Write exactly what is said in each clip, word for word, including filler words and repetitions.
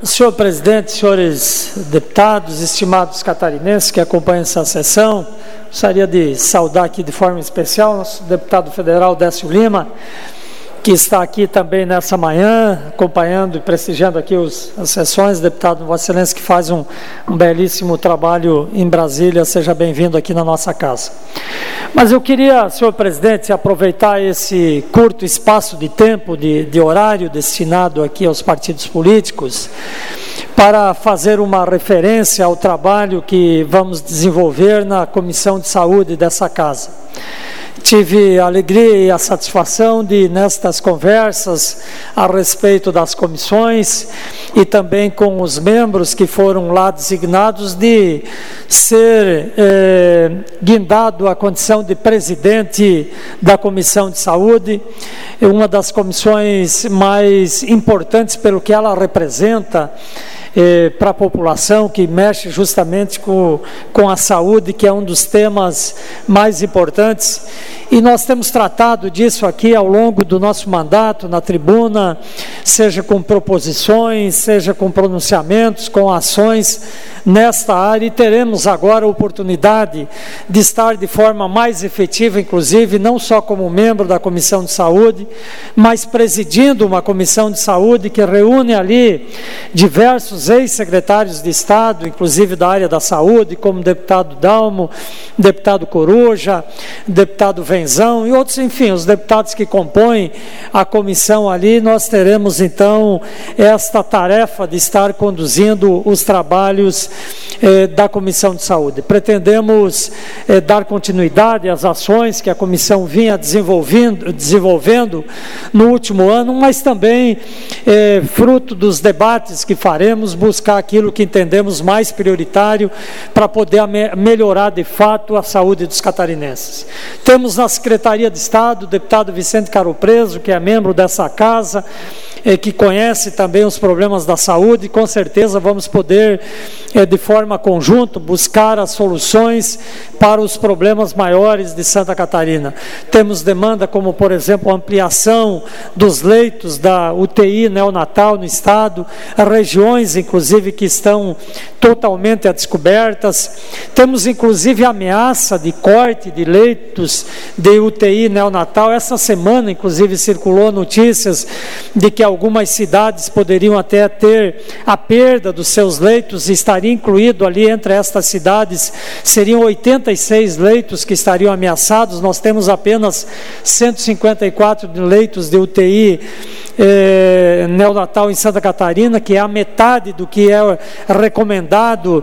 Senhor presidente, senhores deputados, estimados catarinenses que acompanham essa sessão, gostaria de saudar aqui de forma especial nosso deputado federal Décio Lima, que está aqui também nessa manhã, acompanhando e prestigiando aqui os, as sessões. Deputado Vossa Excelência, que faz um, um belíssimo trabalho em Brasília, seja bem-vindo aqui na nossa casa. Mas eu queria, senhor presidente, aproveitar esse curto espaço de tempo, de, de horário destinado aqui aos partidos políticos, para fazer uma referência ao trabalho que vamos desenvolver na Comissão de Saúde dessa casa. Tive a alegria e a satisfação de, nestas conversas a respeito das comissões e também com os membros que foram lá designados, de ser eh, guindado a condição de presidente da Comissão de Saúde, uma das comissões mais importantes pelo que ela representa Eh, para a população, que mexe justamente com, com a saúde, que é um dos temas mais importantes. E nós temos tratado disso aqui ao longo do nosso mandato na tribuna, seja com proposições, seja com pronunciamentos, com ações nesta área, e teremos agora a oportunidade de estar de forma mais efetiva, inclusive, não só como membro da Comissão de Saúde, mas presidindo uma Comissão de Saúde que reúne ali diversos ex-secretários de Estado, inclusive da área da saúde, como deputado Dalmo, deputado Coruja, deputado Venzão e outros, enfim, os deputados que compõem a comissão ali. Nós teremos então esta tarefa de estar conduzindo os trabalhos eh, da Comissão de Saúde. Pretendemos eh, dar continuidade às ações que a comissão vinha desenvolvendo, desenvolvendo no último ano, mas também eh, fruto dos debates que faremos, buscar aquilo que entendemos mais prioritário para poder me melhorar de fato a saúde dos catarinenses. Temos na Secretaria de Estado o deputado Vicente Caro Preso, que é membro dessa casa, eh, que conhece também os problemas da saúde, e com certeza vamos poder, eh, de forma conjunta, buscar as soluções para os problemas maiores de Santa Catarina. Temos demanda como, por exemplo, a ampliação dos leitos da U T I neonatal no estado, regiões, inclusive, que estão totalmente a descobertas. Temos, inclusive, a ameaça de corte de leitos de U T I neonatal. Essa semana, inclusive, circulou notícias de que algumas cidades poderiam até ter a perda dos seus leitos, e estaria incluído ali entre estas cidades, seriam oitenta e seis leitos que estariam ameaçados. Nós temos apenas cento e cinquenta e quatro leitos de U T I eh, neonatal em Santa Catarina, que é a metade do que é recomendado,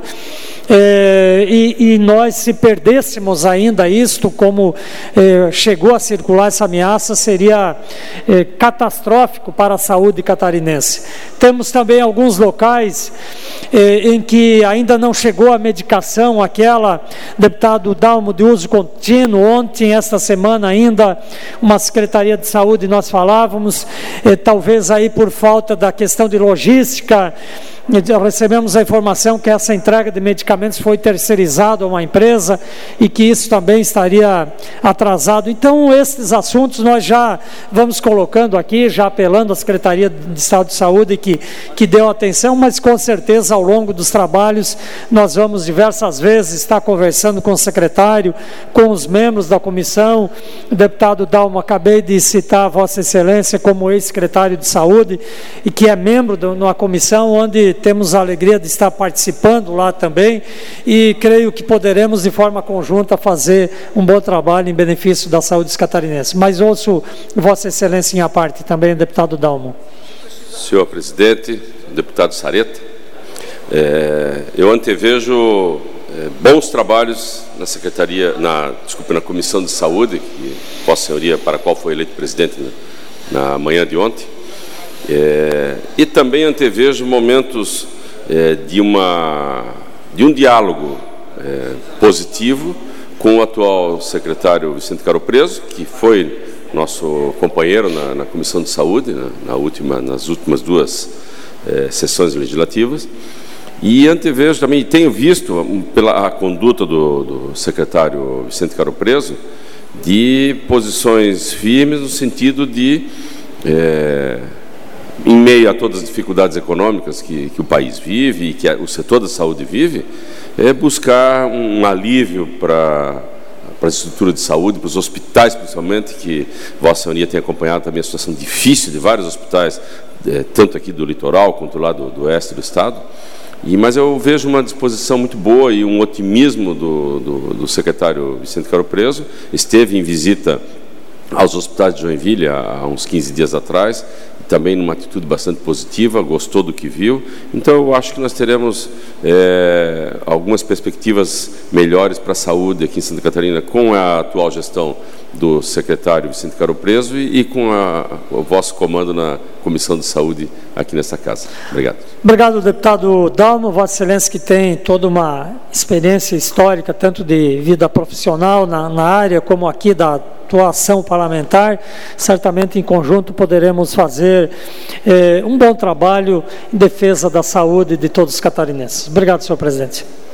eh, e, e nós, se perdêssemos ainda isto, como eh, chegou a circular essa ameaça, seria eh, catastrófico para a saúde catarinense. Temos também alguns locais eh, em que ainda não chegou a medicação, aquela, deputado Dalmo, de uso contínuo. Ontem, esta semana ainda, uma Secretaria de Saúde, nós falávamos, eh, talvez aí por falta da questão de logística, recebemos a informação que essa entrega de medicamentos foi terceirizada a uma empresa e que isso também estaria atrasado. Então, esses assuntos nós já vamos colocando aqui, já apelando à Secretaria de Estado de Saúde que, que deu atenção, mas com certeza ao longo dos trabalhos nós vamos diversas vezes estar conversando com o secretário, com os membros da comissão. O deputado Dalmo, acabei de citar a Vossa Excelência como ex-secretário de Saúde e que é membro de uma comissão onde temos a alegria de estar participando lá também, e creio que poderemos de forma conjunta fazer um bom trabalho em benefício da saúde dos catarinenses. Mas ouço Vossa Excelência em a parte também, deputado Dalmo. Senhor presidente, deputado Sareta, é, eu antevejo é, bons trabalhos na Secretaria, na, desculpe, na Comissão de Saúde, que Vossa Senhoria, para a qual foi eleito presidente na, na manhã de ontem. É, e também antevejo momentos é, de, uma, de um diálogo é, positivo com o atual secretário Vicente Caro Preso, que foi nosso companheiro na, na Comissão de Saúde, na, na última, nas últimas duas é, sessões legislativas. E antevejo também, e tenho visto pela a conduta do, do secretário Vicente Caro Preso, de posições firmes no sentido de é, em meio a todas as dificuldades econômicas que, que o país vive e que o setor da saúde vive, é buscar um alívio para para a estrutura de saúde, para os hospitais principalmente, que Vossa Senhoria tem acompanhado também a situação difícil de vários hospitais, é, tanto aqui do litoral quanto lá do, do oeste do estado. E, mas eu vejo uma disposição muito boa e um otimismo do, do, do secretário Vicente Caro Preso. Esteve em visita aos hospitais de Joinville há, há uns quinze dias atrás, também numa atitude bastante positiva, gostou do que viu. Então eu acho que nós teremos é, algumas perspectivas melhores para a saúde aqui em Santa Catarina com a atual gestão do secretário Vicente Caro Preso e, e com a, o vosso comando na Comissão de Saúde aqui nessa casa. Obrigado. Obrigado, deputado Dalmo, Vossa Excelência, que tem toda uma experiência histórica, tanto de vida profissional na, na área, como aqui da atuação parlamentar. Certamente, em conjunto, poderemos fazer eh, um bom trabalho em defesa da saúde de todos os catarinenses. Obrigado, senhor presidente.